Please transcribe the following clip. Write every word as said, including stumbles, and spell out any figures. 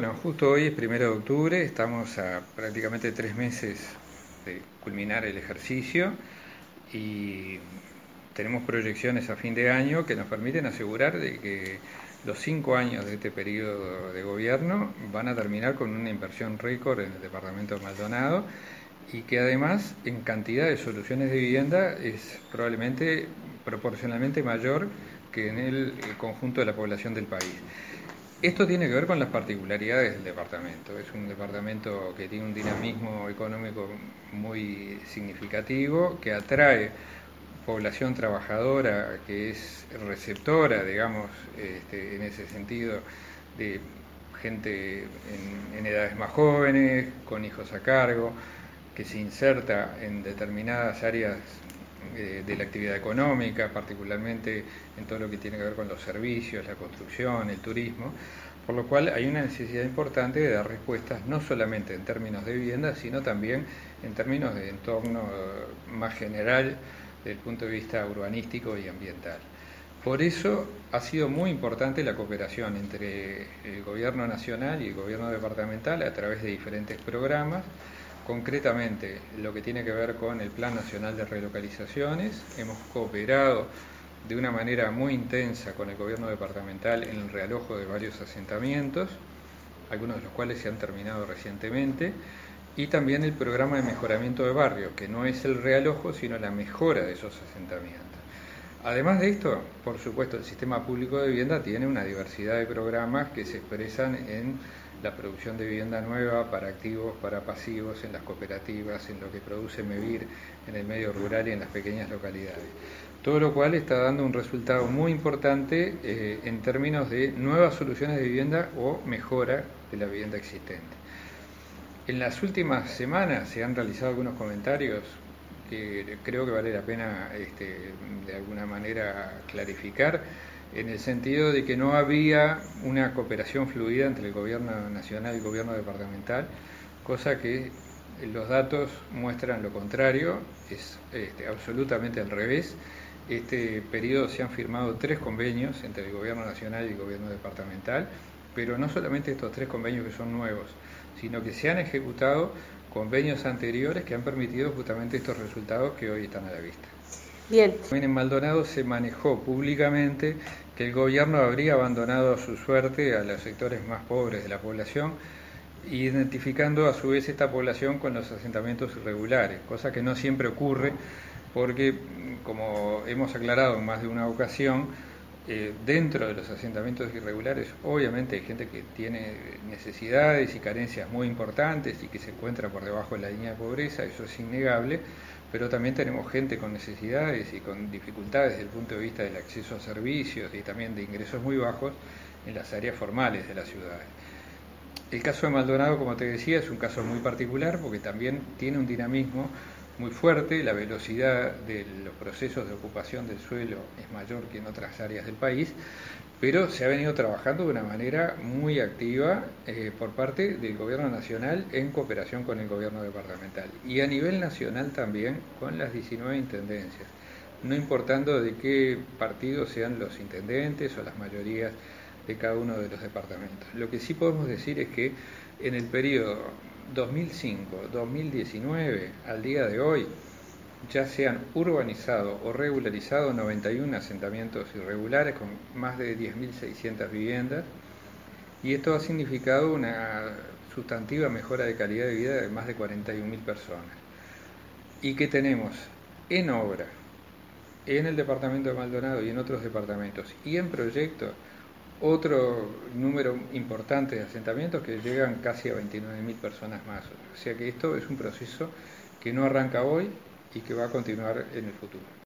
Bueno, justo hoy es primero de octubre, estamos a prácticamente tres meses de culminar el ejercicio y tenemos proyecciones a fin de año que nos permiten asegurar de que los cinco años de este periodo de gobierno van a terminar con una inversión récord en el departamento de Maldonado y que además en cantidad de soluciones de vivienda es probablemente proporcionalmente mayor que en el conjunto de la población del país. Esto tiene que ver con las particularidades del departamento. Es un departamento que tiene un dinamismo económico muy significativo, que atrae población trabajadora, que es receptora, digamos, este, en ese sentido, de gente en, en edades más jóvenes, con hijos a cargo, que se inserta en determinadas áreas eh, de la actividad económica, particularmente en todo lo que tiene que ver con los servicios, la construcción, el turismo, por lo cual hay una necesidad importante de dar respuestas no solamente en términos de vivienda, sino también en términos de entorno más general desde el punto de vista urbanístico y ambiental. Por eso ha sido muy importante la cooperación entre el gobierno nacional y el gobierno departamental a través de diferentes programas. Concretamente, lo que tiene que ver con el Plan Nacional de Relocalizaciones, hemos cooperado de una manera muy intensa con el gobierno departamental en el realojo de varios asentamientos, algunos de los cuales se han terminado recientemente, y también el programa de mejoramiento de barrios, que no es el realojo, sino la mejora de esos asentamientos. Además de esto, por supuesto, el sistema público de vivienda tiene una diversidad de programas que se expresan en la producción de vivienda nueva para activos, para pasivos, en las cooperativas, en lo que produce MEVIR, en el medio rural y en las pequeñas localidades. Todo lo cual está dando un resultado muy importante eh, en términos de nuevas soluciones de vivienda o mejora de la vivienda existente. En las últimas semanas se han realizado algunos comentarios que creo que vale la pena este, de alguna manera clarificar, en el sentido de que no había una cooperación fluida entre el gobierno nacional y el gobierno departamental, cosa que los datos muestran lo contrario, es este, absolutamente al revés. Este periodo se han firmado tres convenios entre el gobierno nacional y el gobierno departamental, pero no solamente estos tres convenios que son nuevos, sino que se han ejecutado convenios anteriores que han permitido justamente estos resultados que hoy están a la vista. Bien. También en Maldonado se manejó públicamente que el gobierno habría abandonado a su suerte a los sectores más pobres de la población, identificando a su vez esta población con los asentamientos irregulares, cosa que no siempre ocurre porque, como hemos aclarado en más de una ocasión, eh, dentro de los asentamientos irregulares obviamente hay gente que tiene necesidades y carencias muy importantes y que se encuentra por debajo de la línea de pobreza, eso es innegable, pero también tenemos gente con necesidades y con dificultades desde el punto de vista del acceso a servicios y también de ingresos muy bajos en las áreas formales de las ciudades. El caso de Maldonado, como te decía, es un caso muy particular porque también tiene un dinamismo muy fuerte, la velocidad de los procesos de ocupación del suelo es mayor que en otras áreas del país, pero se ha venido trabajando de una manera muy activa eh, por parte del gobierno nacional en cooperación con el gobierno departamental y a nivel nacional también con las diecinueve intendencias, no importando de qué partido sean los intendentes o las mayorías de cada uno de los departamentos. Lo que sí podemos decir es que en el periodo dos mil cinco a dos mil diecinueve, al día de hoy, ya se han urbanizado o regularizado noventa y uno asentamientos irregulares con más de diez mil seiscientas viviendas, y esto ha significado una sustantiva mejora de calidad de vida de más de cuarenta y un mil personas. Y que tenemos en obra, en el departamento de Maldonado y en otros departamentos, y en proyecto, otro número importante de asentamientos que llegan casi a veintinueve mil personas más. O sea que esto es un proceso que no arranca hoy y que va a continuar en el futuro.